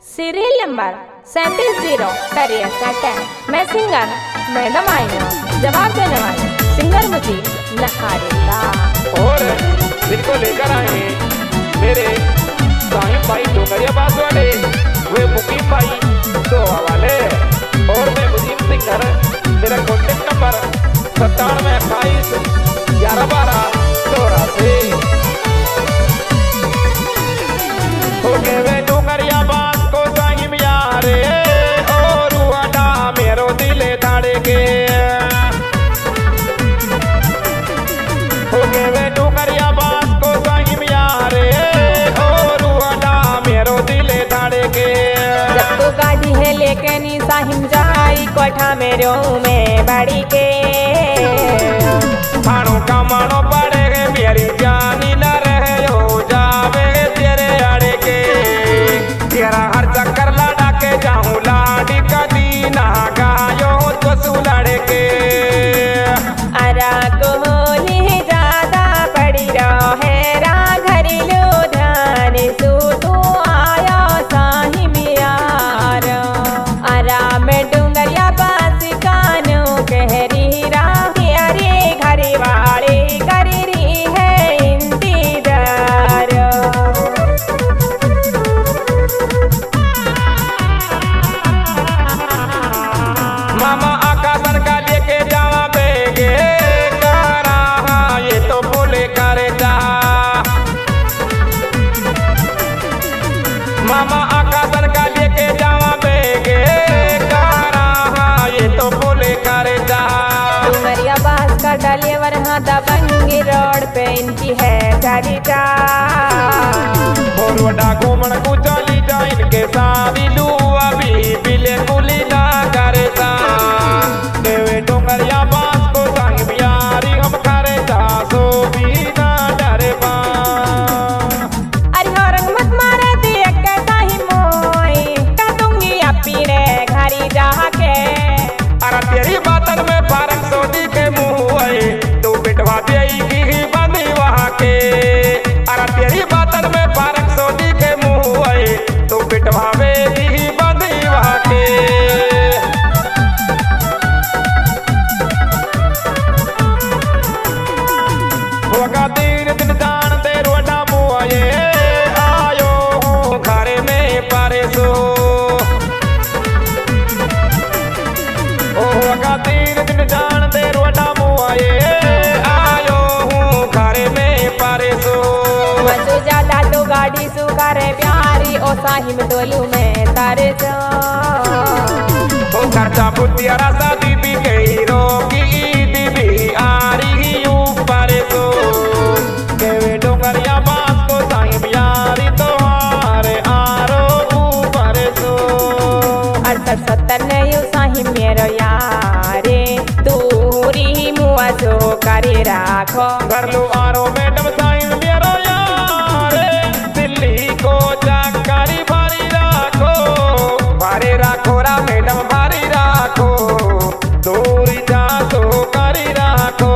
Serial number 37 करियर सैटन। मैं सिंगर मैडम आईना जवाब देने वाली सिंगर मुझे लखारेगा। और जिनको लेकर आए मेरे साहिब भाई डोंगरिया बात वाले वे मुकीम भाई दो हवाले और मैं मुजीब सिंगर। मेरा कॉन्टेक्ट नंबर 97 28 11 12 84। हो गए वे डोंगरिया बात को साहिब यारे और वाडा मेरो दिले धाड़े के। हो गए वे डोंगरिया बात को साहिब यारे और वाडा मेरो दिले धाड़े के। जब तो गाड़ी है लेके नी साहिब जाई कोठा मेरो में बड़ी के। खानो कमानो पड़ेगा मेरी जानी न रहे हो जावे तेरे आड़े के। तेरा हर चक्कर लड़ा के जाऊं लाडी कदी ना गायो तो सुलड़ के। अरा कोहली ज्यादा पड़ी रहे रा घरी लो ध्यान सु तू आया साहिब यार। अरा में डुंगरिया बास कानो कहरी राही अरे घरी वाले करी रही है इंतजार। मामा आकाशन का लेके जावा बेगे करा ये तो बोले करे जा। मामा आकाशन का लेके जावा बेगे करा ये तो बोले करे जा। डुंगरिया बास का डलेवर हाँ दबंगी रोड पे इनकी है गाड़ी जा। और वडा घूमन को चली जा इनके सारी लू अभी बिले कुली ना करे जा। देवे डोंगरिया बास को संग बियारी हम करे जा सो भी ना डरे बा। अरे हो रंग मत मारे दिए कैसा ही मोई का दूंगी अपी रे घरी जाके। अरे तेरी बातन में फारक सोदी के मुंह है तू बिटवा देगी ही बंदी वहाँ के। अरे तेरी बातन में फारक सोदी के मुंह है तू बिटवा देगी ही बंदी वहाँ के। होगा दिन दिन जानते रोडा मुआ ये आयो हूँ घरे में पारे सो। होगा दिन दिन जानते रोडा मुआ ये आयो हूँ घरे में पारे सो। मजो ज्यादा तो गाड़ी सु करे प्यारी ओ साहिब दोलू में तारे जो। ओ खर्चा बुद्धियारा शादी भी गई रोगी ईदी भी आ रही ऊपर सो। देवे डोंगरिया बास को साहिब यारी तुम्हारे आरो ऊपर सो। 68 70 ने यू साहिब मेरो यारे दूरी मुआ जो करे राखो। कर लो आरो मैडम साहिब मेरो यारे दिल्ली को जाकारी भारी राखो रा मैडम भारी राखो दूरी जा तो करी राखो।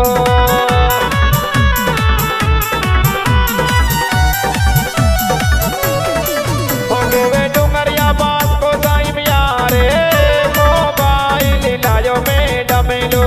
हो गए डोंगरिया बास को साहिब यारे मोबाइल लायो मैडम लो।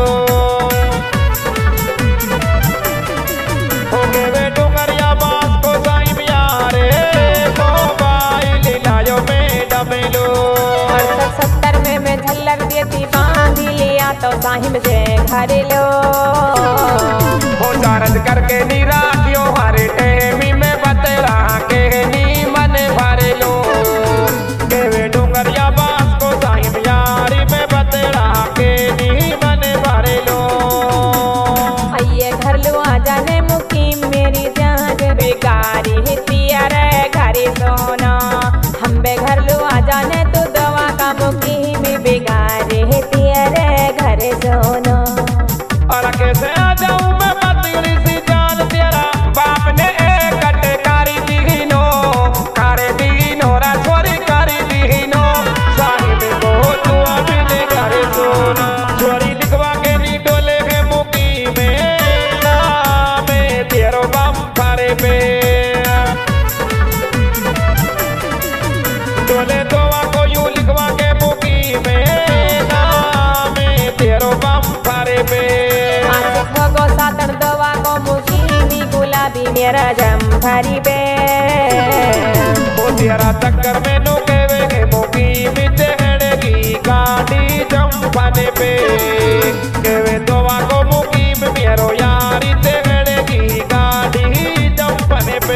हो गए डोंगरिया बास को साहिब यारे मोबाइल लायो मैडम लो। 68 70 में मैं झल्लर देती बांधी लिया तो साहिब से घर लो। हो चार्ज करके नी राखियो हरे टेमी में बतरा के नी मन भरे लो। देवे डोंगरिया बास को साहिब यारी में बतरा के नी मन भरे लो। आइए घर लो आ जाने मुकीम मेरी जान बेकारी हितिया रे घरे सोना। हम बे घर लो आ जाने तो दवा का मुकीम बेगारे हितिया रे घरे सोना। और कैसे आ जाऊं मैं पतली सी जान तेरा बाप ने मेरा जम्भरी पे ओ तेरा चक्कर में नो केवे मोकी मितेड़ेगी गाड़ी जम्भने पे केवे दोवा को मोकी में मेरो यारी तेड़ेगी गाड़ी जम्भने पे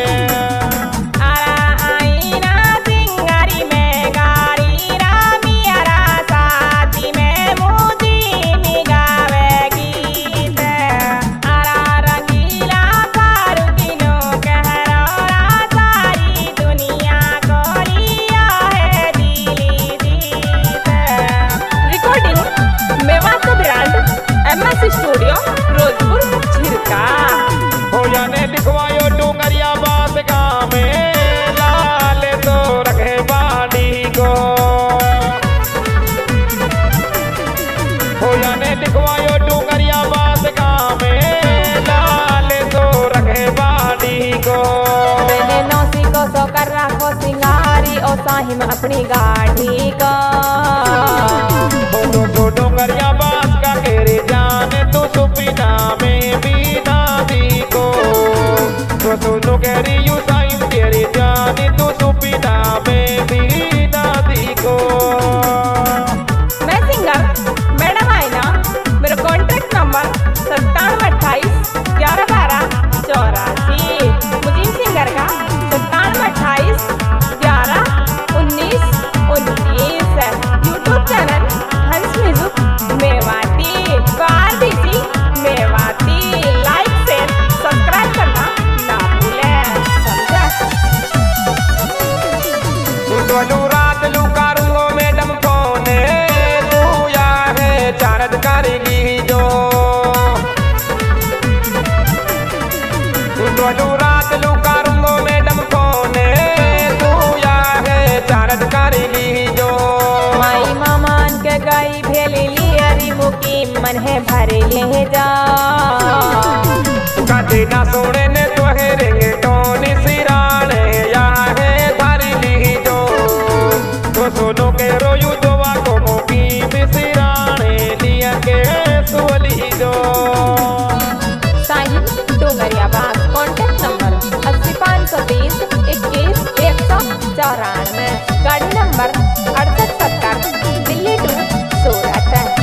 स्टूडियो फिरोजपुर झिरका हो जाने लिखवायो डूंगरिया बात गाँव में लाल तो रखे बाड़ी को हो जाने लिखवायो डूंगरिया बात गाँव में लाल तो रखे बाड़ी को मैंने नौसी को सो कर रखो सिंगारी और साहिम अपनी गाड़ी का डूंगरिया बात का केरे जाने तू सुपीना में भी नादी को तो नुकेरी यू साइम तेरी जाने तू सुपीना में भी नादी को मैं सिंगर मैडम आई ना मेरा कॉन्टैक्ट नंबर 9728111284 मुजीब सिंगर का 9728111919 YouTube channel Hans music Mewati बार दीजिए मेवाती लाइक शेयर सब्सक्राइब करना ना भूलें समझा। रात लू कारूंगो मैडम फोने तू या है चारद करेगी जो रात लू कारूंगो मैडम फोने तू या है चारद करेगी जो माई मामान के गाई भेली लियरी मुकीम मन है भरे ले जा कदी ना सोने ने तो है रेंगे टोनी सिराने या है धारी ली जो तो सोनो के रोयू दोवा को मोकी मिसिराने लिया के सोली जो साहिब डोंगरिया बाग कॉन्टैक्ट नंबर 80 530 21 194 गाड़ी नंबर 6870 दिल्ली टू सूरत है।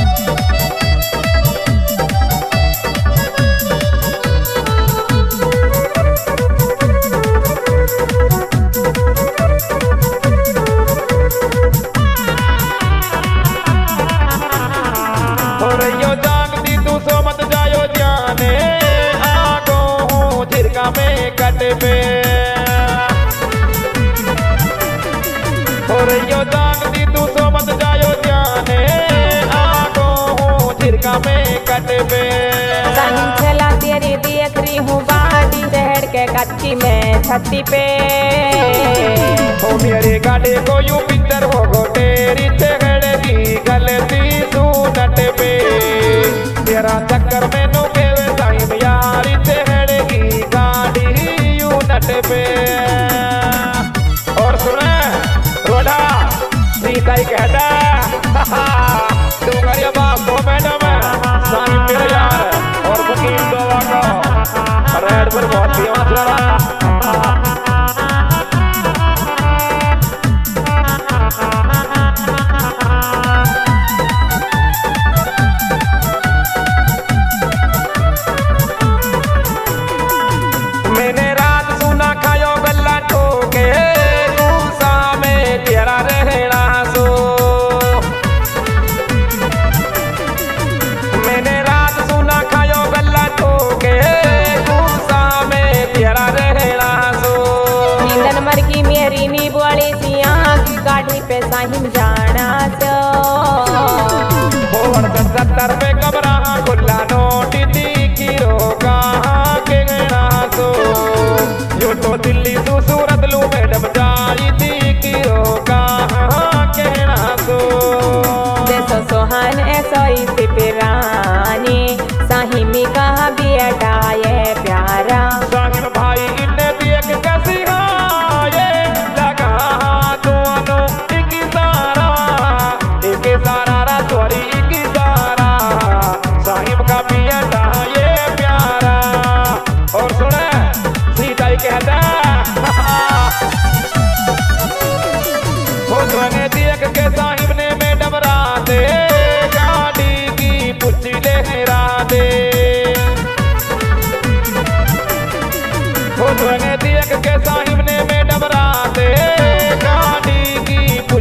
और यो जागती तू सो मत जायो जाने आगो हूँ झिरका में कट पे और यो जागती तू सो मत जायो जाने आगो हूँ झिरका में कट पे साहिब चला तेरी देख रही हूँ बाड़ी शहर के कच्ची में छत्ती पे ओ मेरे गाड़े को यू पिंदर हो गो तेरी तेगड़ेगी गलती सूनट पे तेरा चक्कर में नो केवे साइम यारी तेगड़ेगी गाड़ी यूनट पे और सुने रोडा सीता ही कहता डूंगरिया बाप को मैडम साइम मेरे यार और बुकीम दोवा को रेड पर बहुत फेमस लड़ा मैंने रात सुना खायो गल्ला ठोके गुस्सा में तेरा रहना सो मैंने रात सुना खायो गल्ला ठोके गुस्सा में तेरा रहना सो नींदन मर की मेरी नींब वाली सिया की गाड़ी पे साहिब जाना सो 70 पे कमरा खुला नोट दी रोका के गणा सो यो तो दिल्ली तू सूरत लू मैडम जाई दी रोका के गणा सो जैसो सोहन ऐसो इसी पिरानी साहिमी कहा बेटा ये प्यारा साहिब भाई इन्हें देख कैसी ये लगा दोनों एक सारा रा तोरी एक सारा साहिब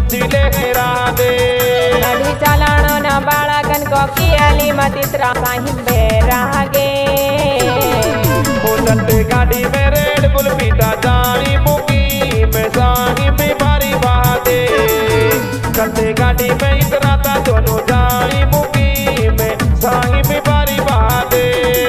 बुद्धि ले राधे गाड़ी चलानो न बाळकन को कियाली मतित्रा साहिब बेरागे हो चलते गाड़ी में रेड बुल पीता जानी मुकी में साहिब बारी बादे चलते गाड़ी में इतराता दोनों जानी मुकी में साहिब बारी बादे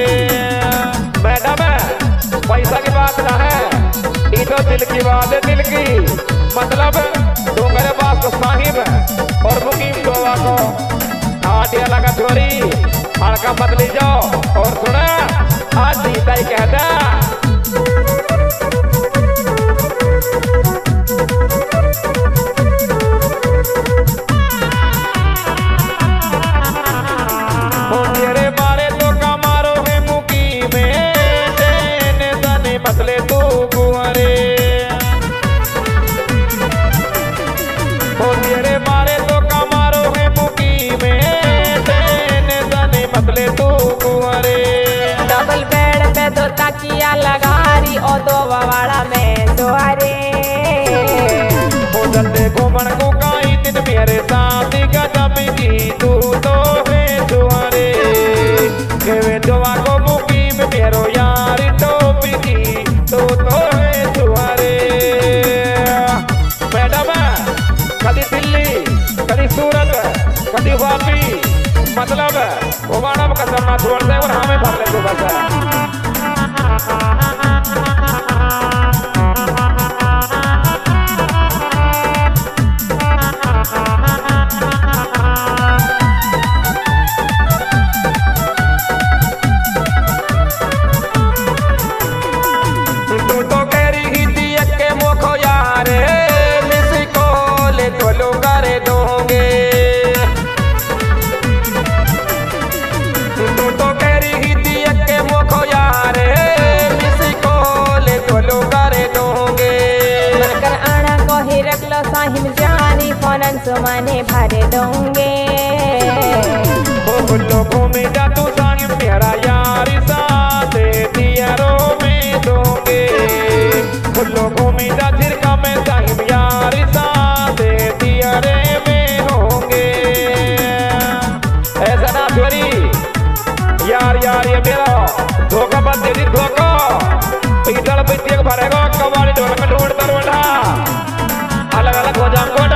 मैडम पैसा की बात ना है, ये तो दिल की बात है, दिल की मतलब डोंगर पास तो साहिब और मुकीम गोवा को आटिया लगा छोरी हड़का मत ले जाओ और सुना आज सीता ही कहता तेरे बारे तो कमारो है मुकी में तेने तने मतले तू गुआरे तेरे बारे तो कमारो है मुकी में तेने तने मतले तू गुआरे डबल बेड पे तो तकिया लगा रही और दो वाड़ा में दोहरे हो जल्दे घूमन को काई दिन मेरे साथ गजब की तू तो है दुआरे केवे दुआ को मुकीम मेरो यार टोपी की तू तो है दुआरे मैडम कदी दिल्ली कदी सूरत कदी वापी मतलब वो मैडम का करना छोड़ते और हमें भर ले तो बस साहिब जानी फोनन सुमाने भरे दोंगे वो लोगों में जा तू साहिब मेरा यार साथ दियारो में दोगे वो लोगों में जा झिरका में साहिब यार साथ दियारे में होंगे ऐसा ना छोरी यार यार ये मेरा धोखा मत दे दी धोखा पीतल पितिया भरेगा कवाली ढोलक ढूंढता रोड़ा अलग अलग हो जाऊं कोटा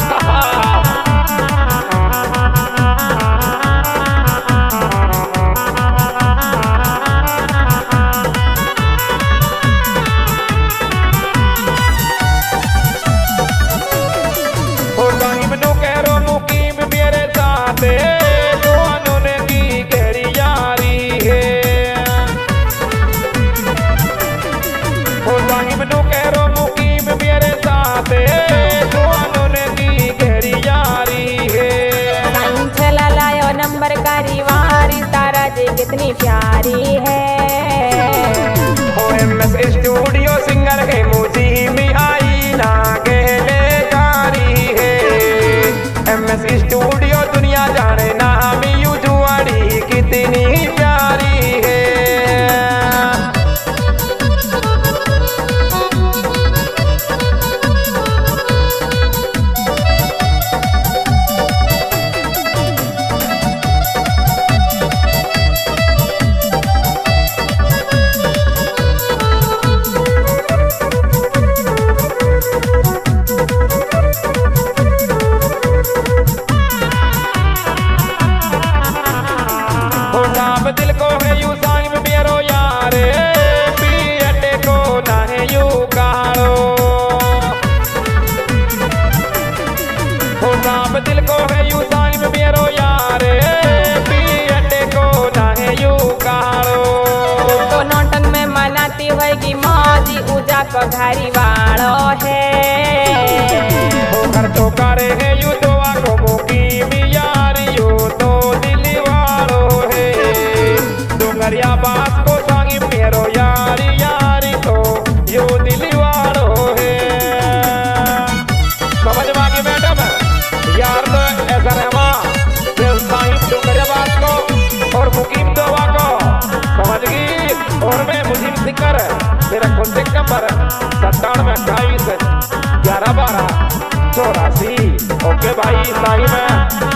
हो साहिब नु कह रो मुकीम मेरे साथ दोनों ने की गहरी यारी है हो साहिब नु कह रो मुकीम मेरे साथ नंबर कारी वारी तारा जी कितनी प्यारी है MS स्टूडियो सिंगर के मुझी में आई ना गहले कारी है MS स्टूडियो दुनिया जाने ना हम यू जुआड़ी कितनी प्यारी है दिल को है यू साहिब मेरो यार पीटे को ना है यू कारो हो साहब दिल को है यू साहिब मेरो यार पीटे को ना है यू कारो तो नौटंक में मनाती होगी मौजी उजा को घरी वालो है हो घर तो करे है यू तो आको मुकीम यार यू तो दिल वालो है डोंगरिया बात को साहिब मेरो यारी यारी तो यो दिल वालो है समझ में आ गई मैडम यार तो ऐसा रहवा साहिब डोंगरिया बात को और मुकीम दोवा को समझ गई और मैं मुजीब सिंगर मेरा कॉन्टेक्ट नंबर 97 28 11 12 84 के भाई शाही में